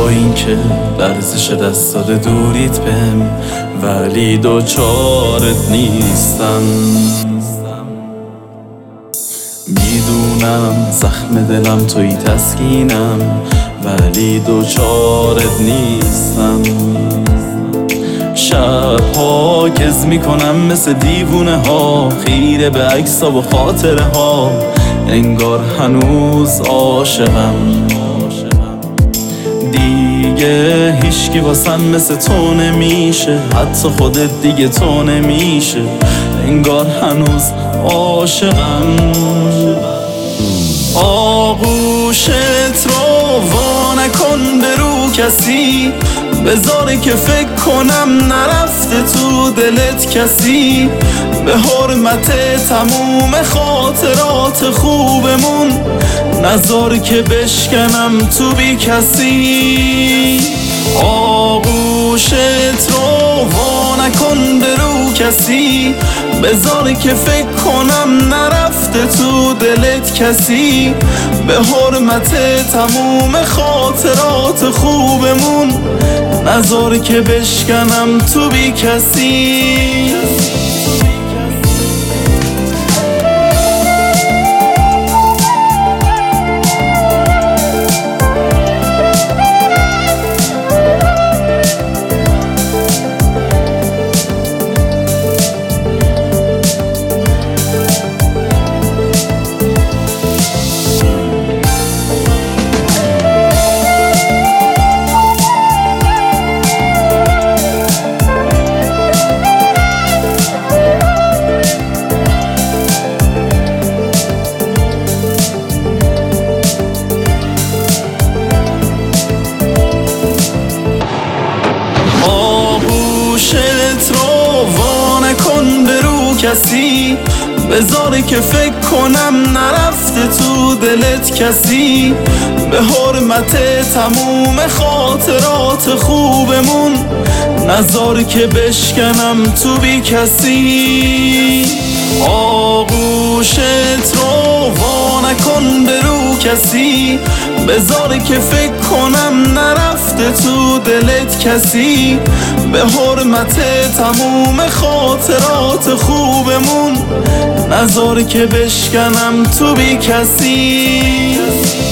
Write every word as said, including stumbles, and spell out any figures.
با اینکه لرزش دستات دوریت بهم، ولی دوچارت نیستم. میدونم زخم دلم توی تسکینم، ولی دوچارت نیستم. شبها گز میکنم مثل دیوونه ها، خیره به عکسا و خاطره ها، انگار هنوز عاشقم. دیگه هیچکی واسم مثل تو نمیشه، حتی خودت دیگه تو نمیشه، انگار هنوز عاشقم. آغوشت رو وا نکن به رو کسی، بذاره که فکر کنم نرفته تو دلت کسی. به حرمت تموم خاطرات خوبمون، نذار که بشکنم تو بی کسی. آغوشت رو وا نکن به رو کسی، بذاره که فکر کنم نرفته تو دلت کسی. به حرمت تموم خاطرات خوبمون، نذار که بشکنم تو بی کسی. کسی بذاره که فکر کنم نرفته تو دلت کسی. به حرمت تموم خاطرات خوبمون، نذار که بشکنم تو بی کسی. آغوشت رو وا نکن به رو کسی، بذاره که فکر کنم نرفته تو دلت کسی. به حرمت تموم خاطرات خوبمون، نذار که بشکنم تو بی کسی.